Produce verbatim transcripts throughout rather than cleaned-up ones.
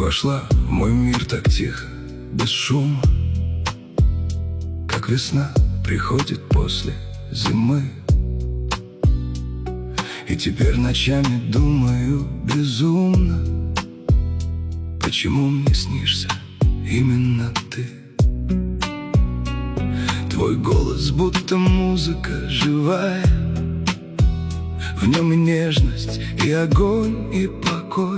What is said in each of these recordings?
вошла в мой мир так тихо, без шума, как весна приходит после зимы. И теперь ночами думаю безумно, почему мне снишься именно ты. Твой голос будто музыка живая, в нем и нежность, и огонь, и покой.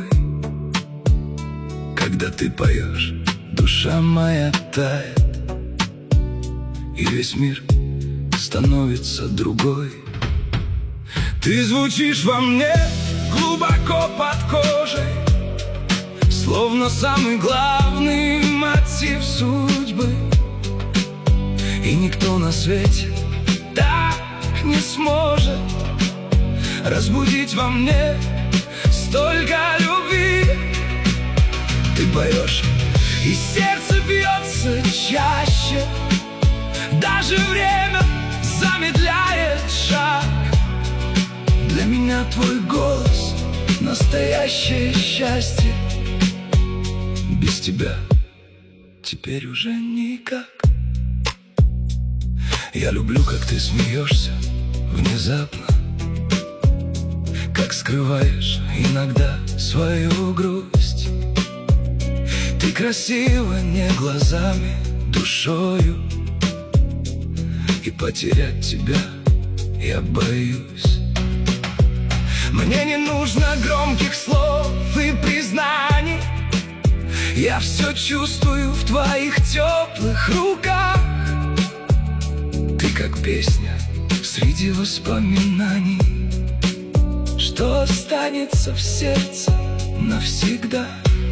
Когда ты поешь, душа моя тает, и весь мир становится другой. Ты звучишь во мне глубоко под кожей, словно самый главный мотив судьбы. И никто на свете так не сможет разбудить во мне столько любви. Ты поешь, и сердце бьется чаще, даже время замедляет шаг. Для меня твой голос — настоящее счастье. Без тебя теперь уже никак. Я люблю, как ты смеешься внезапно, как скрываешь иногда свою грусть. Ты красива не глазами, душою, и потерять тебя я боюсь. Мне не нужно громких слов и признаний, я все чувствую в твоих теплых руках. Ты как песня среди воспоминаний, что останется в сердце навсегда.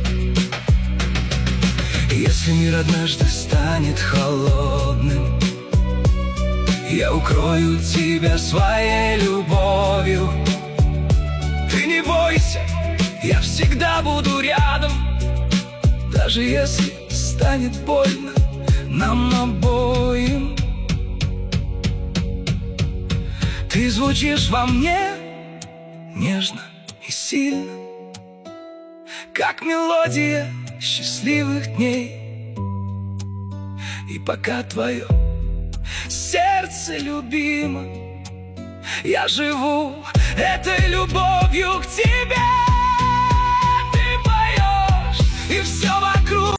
Если мир однажды станет холодным, я укрою тебя своей любовью. Ты не бойся, я всегда буду рядом, даже если станет больно нам обоим. Ты звучишь во мне нежно и сильно, как мелодия счастливых дней. И пока твое сердце любимо, я живу этой любовью к тебе. Ты поешь, и все вокруг